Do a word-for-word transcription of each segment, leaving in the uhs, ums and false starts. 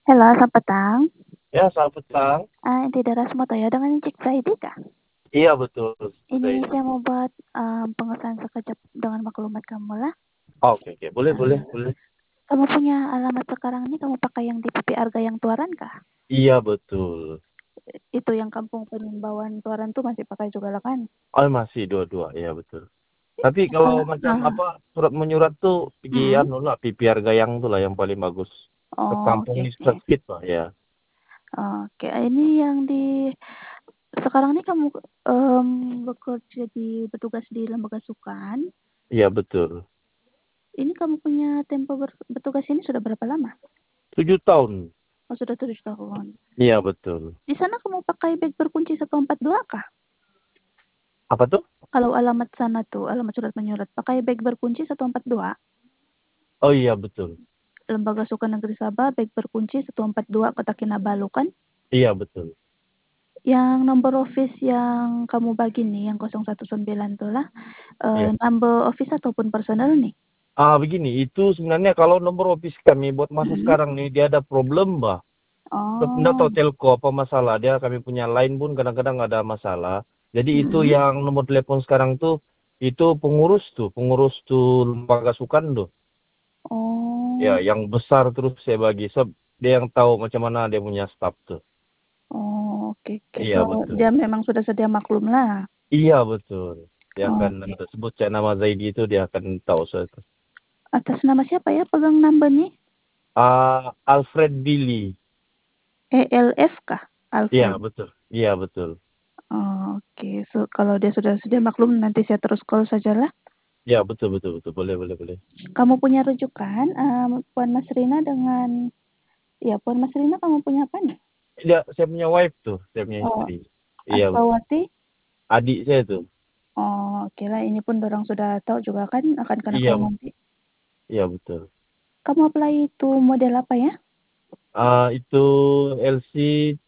Halo, selamat petang. Ya, selamat petang. Ah, tidak Rasmo Toyo dengan Cik Friday kah? Iya betul, Ini Zaidi. saya mau buat um, pengesahan sekejap dengan maklumat kamu lah. Oke, oke, boleh, boleh, Uh, boleh. Kamu punya alamat sekarang ini kamu pakai yang di P P Arga yang Tuaran kah? Iya betul. Itu yang kampung penimbawan Tuaran tuh masih pakai juga lah kan? Oh masih dua-dua, iya betul. Tapi kalau Uh, macam uh, apa surat menyurat tuh pergi mm, anu lah, P P R Gayang tuh lah yang paling bagus. Ke oh, kampung oke, ini oke. sedikit lah ya. Oke, ini yang di sekarang ini kamu um, bekerja di bertugas di lembaga sukan. Iya betul. Ini kamu punya tempo ber- bertugas ini sudah berapa lama? Tujuh tahun. Oh, sudah tujuh tahun. Iya betul. Di sana kamu pakai bag berkunci satu empat dua kah? Apa tuh? Kalau alamat sana tuh, alamat surat menyurat, pakai bag berkunci satu empat dua. Oh iya betul. Lembaga Suka Negeri Sabah, bag berkunci satu empat dua Kota Kinabalu kan? Iya betul. Yang nomor office yang kamu bagi nih, yang nol satu sembilan tuh lah, uh, Iya. number office ataupun personal nih? Ah begini, itu sebenarnya kalau nomor office kami buat masa Hmm. sekarang nih dia ada problem, Mbak. Nggak Oh, tahu telco apa masalah dia, kami punya line pun kadang-kadang ada masalah. Jadi itu hmm. yang nomor telepon sekarang tuh itu pengurus tuh pengurus tuh lembaga sukan tuh ya Oh, yang besar, terus saya bagi so dia yang tahu macam mana dia punya staff tuh. oh, oke, oke. Iya So, betul. dia memang sudah sedia maklum lah. Iya betul, dia akan Oke. nanti sebut saya nama Zaidi itu dia akan tahu saya itu. Atas nama siapa ya pegang number nih? Ah, Alfred Billy. E L F kah? Iya Alfred. betul, iya betul. Oh, oke, so, kalau dia sudah sudah maklum nanti saya terus call sajalah. Iya betul betul betul, boleh boleh boleh. Kamu punya rujukan, um, Puan Mas Rina dengan, ya Puan Mas Rina kamu punya apa nih? Dia saya punya wife tuh, saya punya Oh, istri. Iya betul. Aspawati. Adik saya tuh. Oh, oke lah. Ini pun orang sudah tahu juga kan akan kena Iya call nanti. iya betul. Kamu apply itu model apa ya? Ah, itu L C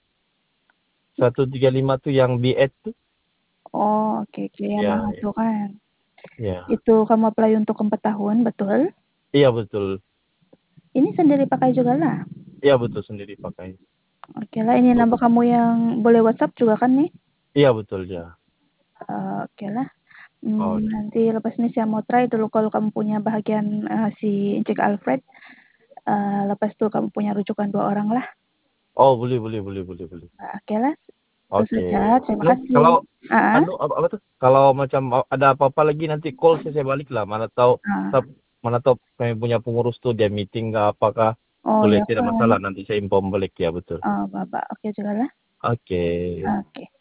seratus tiga puluh lima tuh yang B delapan tuh. Oh, oke, oke, yang Ya, mahal ya. tuh kan. Ya. Itu kamu apply untuk empat tahun, betul? Iya betul. Ini sendiri pakai juga lah. Iya betul, sendiri pakai. Oke lah, ini Oh, nambah kamu yang boleh WhatsApp juga kan nih? iya betul ya. Uh, oke lah. Hmm, Oh, nanti lepas ini saya mau try dulu kalau kamu punya bahagian uh, si Encik Alfred. Uh, lepas itu kamu punya rujukan dua orang lah. oh boleh boleh boleh boleh boleh. Uh, Oke lah. Itu Oke. saja. Terima Anu, kasih. kalau Ah, anu apa, apa tuh? Kalau macam ada apa-apa lagi nanti call saya, saya balik lah. Mana tahu ah. tab- mana tahu kami punya pengurus tuh dia meeting nggak apakah, Oh boleh ya tidak kan. masalah nanti saya inform balik ya betul. Oh, Bapak. Oke juga lah. Oke. Oke.